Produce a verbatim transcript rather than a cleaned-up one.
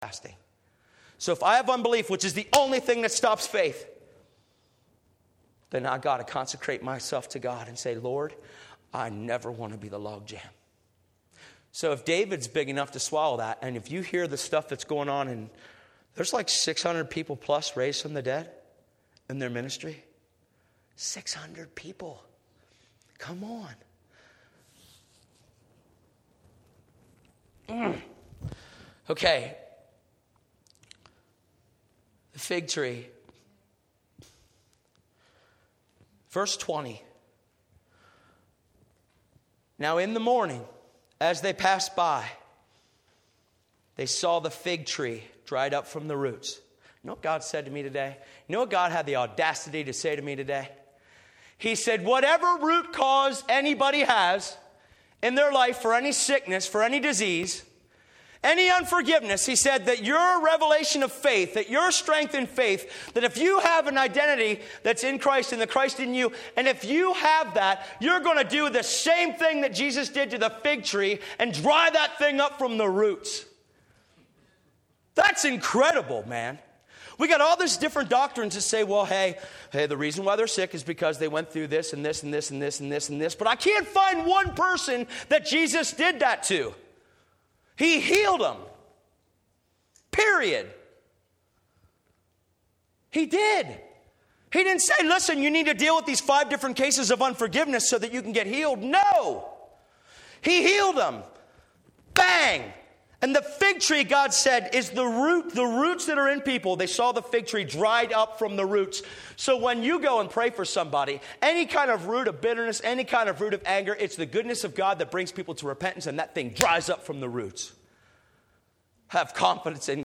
fasting. So if I have unbelief, which is the only thing that stops faith, then I got to consecrate myself to God and say, Lord, I never want to be the logjam. So if David's big enough to swallow that, and if you hear the stuff that's going on, and there's like six hundred people plus raised from the dead in their ministry. six hundred people. Come on. Mm. Okay. The fig tree. Verse twenty. Now in the morning, as they passed by, they saw the fig tree dried up from the roots. You know what God said to me today? You know what God had the audacity to say to me today? He said, whatever root cause anybody has in their life for any sickness, for any disease, any unforgiveness, he said that your revelation of faith, that your strength in faith, that if you have an identity that's in Christ and the Christ in you, and if you have that, you're going to do the same thing that Jesus did to the fig tree and dry that thing up from the roots. That's incredible, man. We got all these different doctrines that say, well, hey, hey, the reason why they're sick is because they went through this and this and this and this and this and this. But I can't find one person that Jesus did that to. He healed them. Period. He did. He didn't say, listen, you need to deal with these five different cases of unforgiveness so that you can get healed. No. He healed them. Bang. And the fig tree, God said, is the root, the roots that are in people. They saw the fig tree dried up from the roots. So when you go and pray for somebody, any kind of root of bitterness, any kind of root of anger, it's the goodness of God that brings people to repentance, and that thing dries up from the roots. Have confidence in